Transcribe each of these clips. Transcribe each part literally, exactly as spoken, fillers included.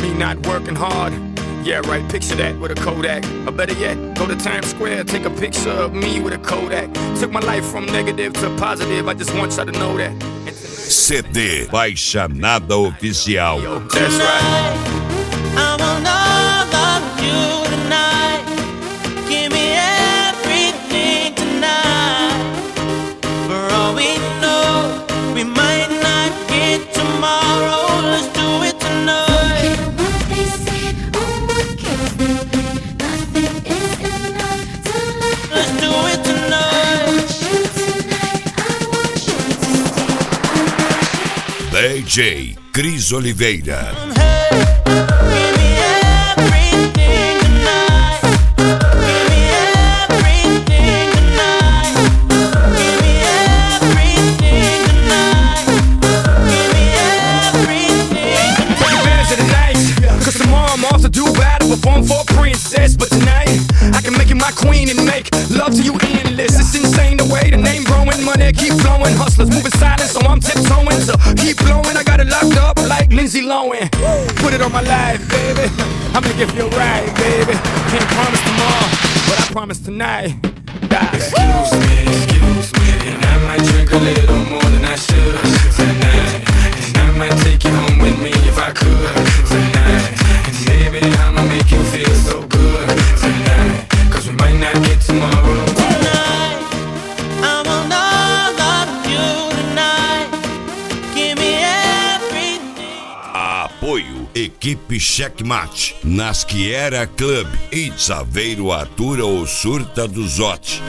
me not working hard. Yeah, right, picture that with a Kodak. Or better yet, go to Times Square, take a picture of me with a Kodak. Took my life from negative to positive, I just want y'all to know that. C D Baixa Nada Oficial. Yo, that's right. I will love of you tonight. Give me everything tonight. For all we know, we might not get tomorrow. Let's do it tonight. Let's do it tonight. D J Cris Oliveira. Perform for a princess, but tonight I can make you my queen and make love to you endless. It's insane the way the name growing, money keep flowing, hustlers moving silent, so I'm tiptoeing. So keep blowing, I got it locked up like Lindsay Lohan. Put it on my life, baby. I'm gonna give you a ride, baby. Can't promise tomorrow, but I promise tonight. Die. Excuse me, excuse me, and I might drink a little more than I should tonight. And I might take you home with me if I could tonight. Baby, I'ma make you feel so good tonight, cause we might not get tomorrow. Tonight, I will love you tonight. Give me everything. Apoio Equipe Checkmate, Nasciera Club e Saveiro atura o Surta do Zote.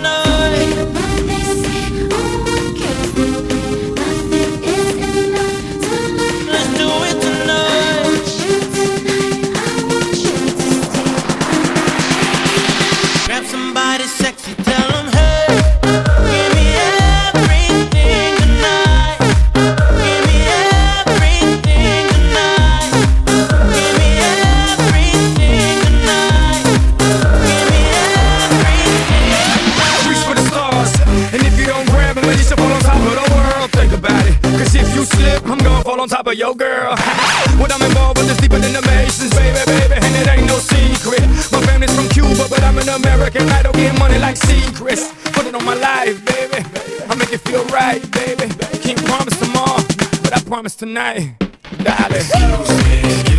Somebody sexy, tell them, hey, give me everything tonight. Give me everything tonight. Give me everything tonight. Give me everything. Reach for the stars, and if you don't grab them, you should fall on top of the world. Think about it, cause if you slip, I'm gonna fall on top of your girl. What I'm involved with is deeper than the Masons, baby, baby, and it ain't no secret. My family's from Cuba, but I'm an American. I don't get money like secrets. Put it on my life, baby. I make it feel right, baby. Can't promise tomorrow, but I promise tonight, darling. Excuse me, excuse me.